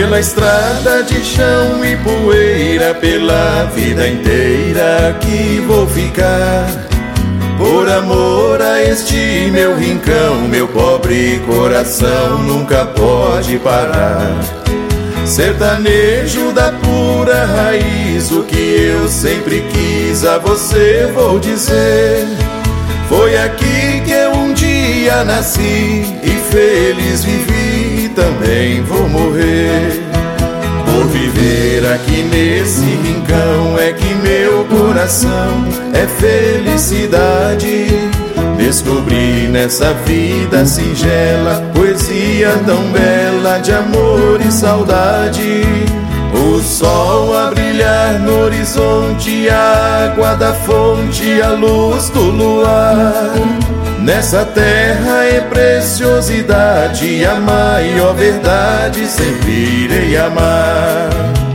Pela estrada de chão e poeira, pela vida inteira que vou ficar, por amor a este meu rincão, meu pobre coração nunca pode parar. Sertanejo da pura raiz, o que eu sempre quis a você vou dizer. Foi aqui que eu um dia nasci e feliz vivi, também vou morrer. Por viver aqui nesse rincão é que meu coração é felicidade. Descobri nessa vida singela poesia tão bela de amor e saudade. O sol a brilhar no horizonte, a água da fonte, a luz do luar. Nessa terra é preciosidade, a maior verdade sempre irei amar.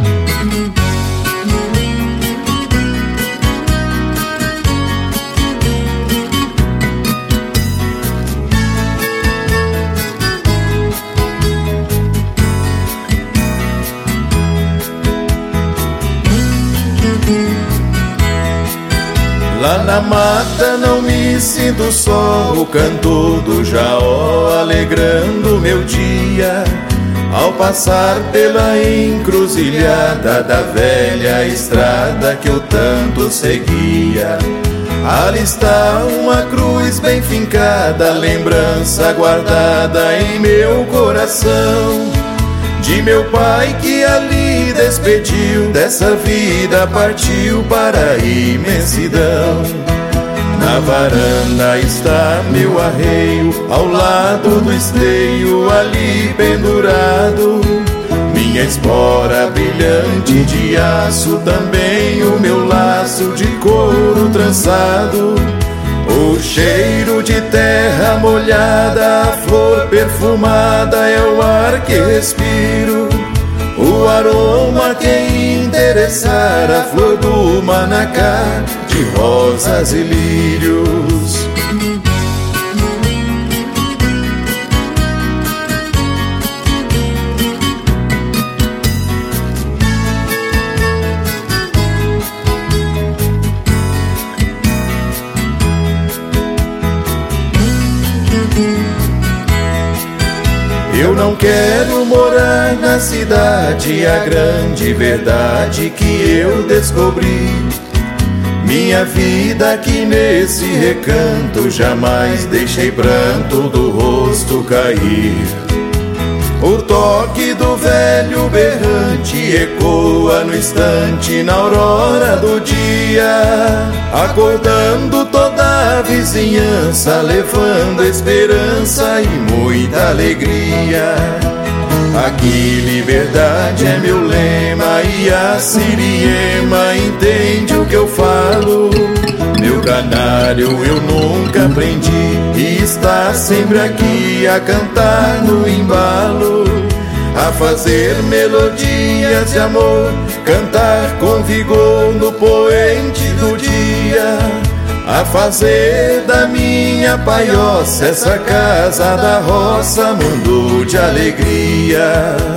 Lá na mata não me sinto só, o canto do jaó alegrando meu dia. Ao passar pela encruzilhada da velha estrada que eu tanto seguia, ali está uma cruz bem fincada, lembrança guardada em meu coração, de meu pai que ali despediu, dessa vida partiu para a imensidão. Na varanda está meu arreio, ao lado do esteio ali pendurado, minha espora brilhante de aço, também o meu laço de couro trançado. O cheiro de terra molhada, a flor perfumada é o ar que respiro. O aroma que interessar, a flor do manacá, de rosas e lírios. Eu não quero morar na cidade, a grande verdade que eu descobri. Minha vida aqui nesse recanto, jamais deixei pranto do rosto cair. O toque do velho berrante ecoa no instante, na aurora do dia, acordando toda a vizinhança, levando esperança e muita alegria. Aqui liberdade é meu lema e a siriema entende o que eu falo. Meu canário eu nunca aprendi e está sempre aqui a cantar no embalo, a fazer melodias de amor, cantar com vigor no poente do dia, a fazer da minha paioça essa casa da roça, mundo de alegria.